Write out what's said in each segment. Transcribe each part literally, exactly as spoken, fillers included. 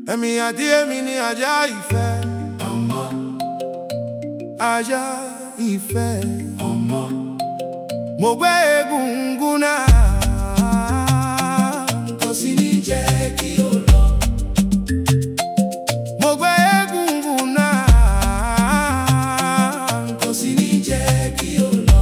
Èmi àti èmi ni ajá ìfẹ́. Ọmọ. Ajá ìfẹ́. Ọmọ. Mo gbé egungun náà. Kò sí ní jẹ́ kí o lọ. Mo gbé egungun náà. Kò sí ní jẹ́ kí o lọ.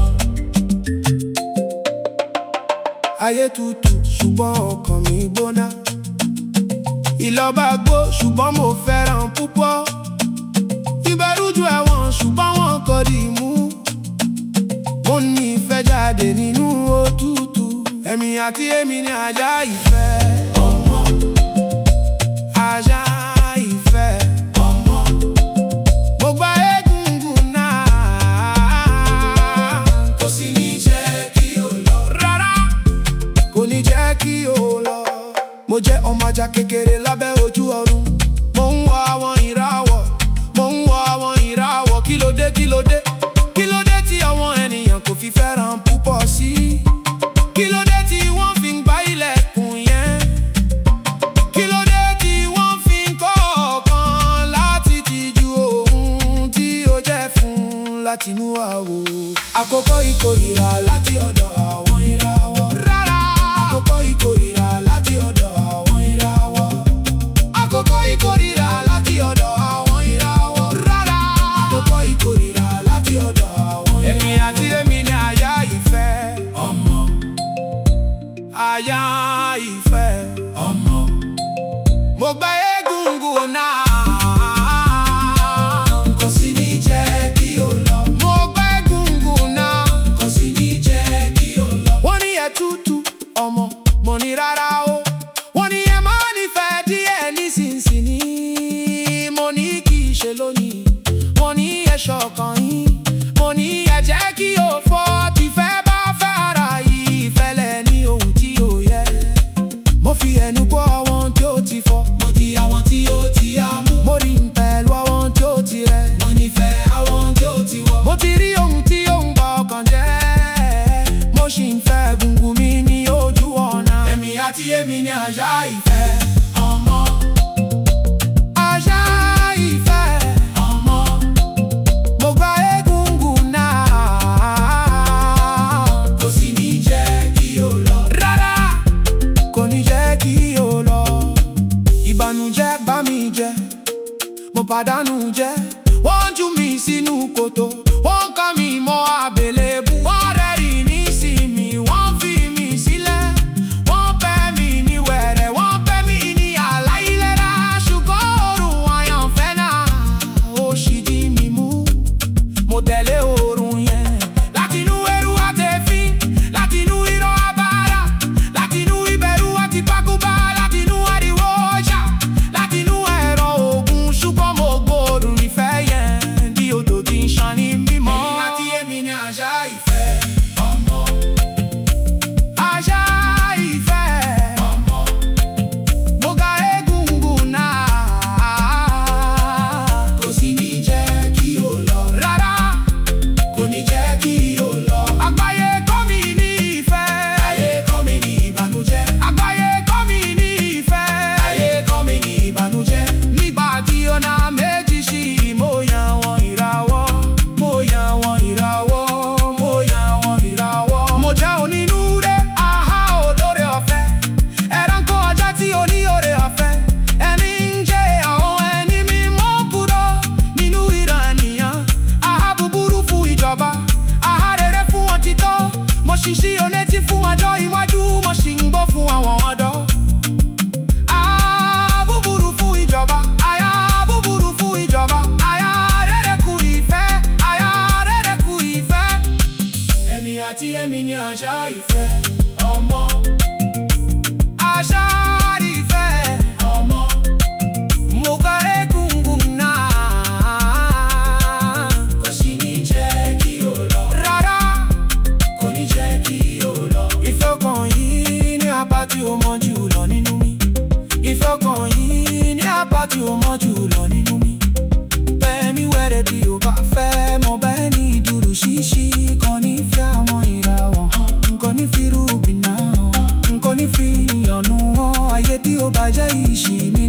Ayé tutù ṣùgbọ́n ọkàn mi gbóná. Ìlọ́ba gbó ṣùgbọ́n mo fẹ́ràn púpọ̀. Ìbẹ̀rù jù ẹ̀wọ̀n ṣùgbọ́n wọn kò dì mú. Mo ní ìfẹ́ jáde nínú òtútù. Èmi àti èmi ni ajá ìfẹ́. Ọmọ. Ajá ìfẹ́. Ọmọ. Mo gba egungun náà. Kò sí ní jẹ́ kí o lọ. Rárá, kò ní jẹ́ kí o lọ. Mo jẹ́ ọmọ ajá kékeré lábẹ́ ojú ọ̀run. Mo ń wọ àwọn ìràwọ̀. Mo ń wọ àwọn ìràwọ̀. Kílódé kílódé kílódé tí àwọn ènìyàn kò fi fẹ́ràn púpọ̀ sí. Kílódé tí wọ́n fi ń gbá ilẹ̀kùn yẹn. Kílódé tí wọ́n fi ń kọ́ ọ̀kan láti tìjú ohun tí ó jẹ́ fún látinú àwò. Àkókò ìkórìíra láti ọ̀dọ̀ àwọn ìràwọ̀. Rárá, àkókò ìkórìíra láti ọ̀dọ̀ àwọn ìràwọ̀. Àkókò ìkórìíra láti ọ̀dọ̀ àwọn ìràwọ̀. Rárá, àkókò ìkórìíra láti ọ̀dọ̀ àwọn ìràwọ̀. Èmi àti èmi ni ajá ìfẹ́. Ọmọ. Ajá ìfẹ́. Ọmọ. Mo gba egungun náà. Kò sí ní jẹ́ kí o lọ. Mo gba egungun náà. Kò sí ní jẹ́ kí o lọ. Wọ́n ní ẹ tútù ọmọ. Mo ní rárá o. Wọ́n ní ẹ máa nífẹ̀ẹ́ díẹ̀ nísinsìnyí. Mo ní kì í ṣe lónìí. Mo ní ẹ ṣọ̀kan yín. Mo ní ẹ jẹ́ kí o fọ́. Tìfẹ́ bá fẹ́ ara yìí. Ìfẹ́lẹ̀ ní ohun tí ó yẹ. Mo fi ẹnu gbọ́ àwọn tí ó ti fọ́. Mo di àwọn tí ó ti á mú. Mo rí ń pẹ̀lú àwọn tí ó ti rẹ̀. Mo nífẹ̀ẹ́ àwọn tí ó ti wọ̀. Mo ti rí ohun tí ó ń ba ọkàn jẹ́. Mo ṣì ń fẹ́ egungun mi ní ojú ọ̀nà. Èmi àti èmi ni ajá ìfẹ́. Ọmọ. Ajá ìfẹ́. Ọmọ. Mo gba egungun náà. Kò sí ní jẹ́ kí o lọ. Rárá, kò ní jẹ́ kí o lọ. Ìbànújẹ́ bá mi jẹ, mo pàdánù jẹ. Wọ́n jù mí sínú kòtò, wọ́n ká mi mọ́ àbẹ̀lẹ̀bú. Wọ́n rẹ́rì ní sí mi, wọ́n fi mi sílẹ̀. Wọ́n bẹ́ mi ní wẹ̀rẹ̀, wọ́n bẹ́ mi ní àláìlera. Ṣùgbọ́n oòrùn àyànfẹ́ náà ó ṣì dí mi mú. Mo tẹ̀lé oòrùn yẹn látinú ẹrù àtẹ̀fín, látinú irọ́ abára, látinú ìbẹ̀rù àti pákúbá, látinú ariwo ọjà, látinú ẹ̀rọ ògùn. Ṣùgbọ́n mo gbóòórùn ìfẹ́ yẹn bí odò tí ń ṣàn ní mímọ́. Èmi àti èmi ni ajá ìfẹ́. Ọmọ. Ajá ìfẹ́. Ọmọ. Mo ga egungun náà. Kò sí ní jẹ́ kí o lọ. Rárá, kò ní jẹ́ kí o lọ. Àgbáyé kọ́ mi ní ìfẹ́. Ayé kọ́ mi ní ìbànújẹ́. Àgbáyé kọ́ mi ní ìfẹ́. Ayé kọ́ mi ní ìbànújẹ́. Nígbà tí ọ̀nà méjì ṣí, mo yan wọn ìràwọ̀. Mo yan wọn ìràwọ̀. Mo yan wọn ìràwọ̀. Mo jẹ́ onínúure, àhá olóore ọ̀fẹ́. Ẹranko ọjà tí ó ní oore ọ̀fẹ́. Ẹni ń jẹ àwọn ẹni mímọ́ kúrò nínú ìran ènìyàn. Àhá búburú fún ìjọba, àhá rere fún òtítọ́. Mo ṣì ṣí olétí fún ọjọ́ iwájú, mo ṣì ń gbọ́ fún àwọn ọ̀dọ́. Àhá búburú fún ìjọba, àyà búburú fún ìjọba. Àyà rere kú ìfẹ́, àyà rere kú ìfẹ́. Èmi àti èmi ni ajá ìfẹ́. Ọmọ. Ajá ìfẹ́. Ọmọ. Mo gba egungun náà. Kò sí ní jẹ́ kí o lọ. Rárá, kò ní jẹ́ kí o lọ. Ìfẹ́ ọkàn yìí ní apá tí ó mọ́ jù lọ nínú mi. Ìfẹ́ ọkàn yìí ní apá tí ó mọ́ jù lọ nínú mi. Bẹ́ẹ̀ mi wẹ́rẹ́ bí o bá fẹ́, mo bẹ́ẹ̀ ní dúró ṣíṣí. Kan ní fẹ́ àwọn ìràwọ̀, nǹkan ní fi rúbì náà, nǹkan ní fi ìyànnú hàn. Ayé tí ó bàjẹ́ ìṣì mi